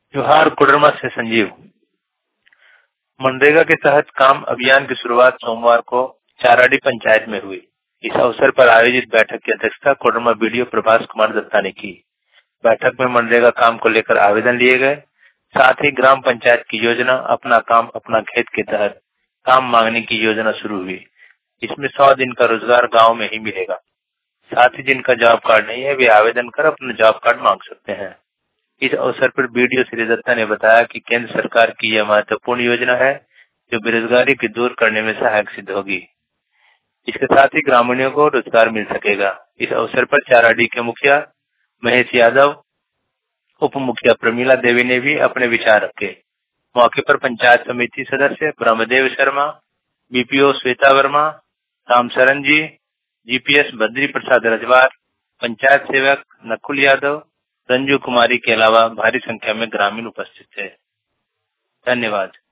जोहार कोडरमा से संजीव। मनरेगा के तहत काम अभियान की शुरुआत सोमवार को चाराडी पंचायत में हुई। इस अवसर पर आयोजित बैठक की अध्यक्षता कोडरमा बीडीओ प्रभास कुमार दत्ता ने की। बैठक में मनरेगा काम को लेकर आवेदन लिए गए। साथ ही ग्राम पंचायत की योजना अपना काम अपना खेत के तहत काम मांगने की योजना शुरू हुई। इसमें 100 दिन का रोजगार गाँव में ही मिलेगा। साथ ही जिनका जॉब कार्ड नहीं है वे आवेदन कर अपना जॉब कार्ड मांग सकते हैं। इस अवसर पर बीडीओ श्री दत्ता ने बताया कि केंद्र सरकार की यह महत्वपूर्ण योजना है जो बेरोजगारी को दूर करने में सहायक सिद्ध होगी। इसके साथ ही ग्रामीणों को रोजगार मिल सकेगा। इस अवसर पर चाराडी के मुखिया महेश यादव, उप मुखिया प्रमीला देवी ने भी अपने विचार रखे। मौके पर पंचायत समिति सदस्य ब्रह्मदेव शर्मा, बीपीओ श्वेता वर्मा, रामशरण जी, जीपीएस बद्री प्रसाद रजवार, पंचायत सेवक नकुल यादव, रंजू कुमारी के अलावा भारी संख्या में ग्रामीण उपस्थित थे। धन्यवाद।